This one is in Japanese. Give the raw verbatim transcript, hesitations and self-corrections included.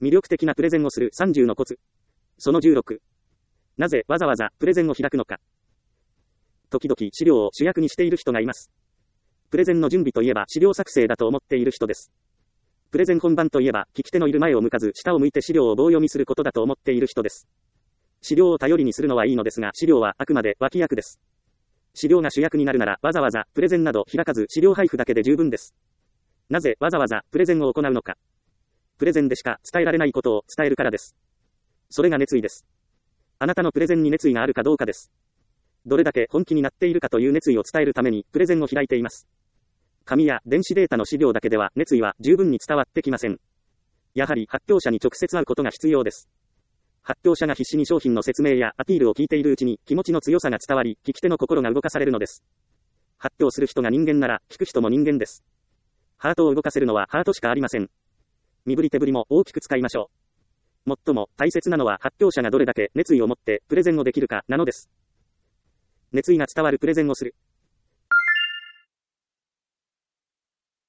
魅力的なプレゼンをするさんじゅうのコツ。そのじゅうろく。なぜわざわざプレゼンを開くのか。時々資料を主役にしている人がいます。プレゼンの準備といえば資料作成だと思っている人です。プレゼン本番といえば聞き手のいる前を向かず下を向いて資料を棒読みすることだと思っている人です。資料を頼りにするのはいいのですが、資料はあくまで脇役です。資料が主役になるならわざわざプレゼンなど開かず資料配布だけで十分です。なぜわざわざプレゼンを行うのか。プレゼンでしか伝えられないことを伝えるからです。それが熱意です。あなたのプレゼンに熱意があるかどうかです。どれだけ本気になっているかという熱意を伝えるためにプレゼンを開いています。紙や電子データの資料だけでは熱意は十分に伝わってきません。やはり発表者に直接会うことが必要です。発表者が必死に商品の説明やアピールを聞いているうちに気持ちの強さが伝わり、聞き手の心が動かされるのです。発表する人が人間なら聞く人も人間です。ハートを動かせるのはハートしかありません。身振り手振りも大きく使いましょう。最も大切なのは発表者がどれだけ熱意を持ってプレゼンをできるかなのです。熱意が伝わるプレゼンをする。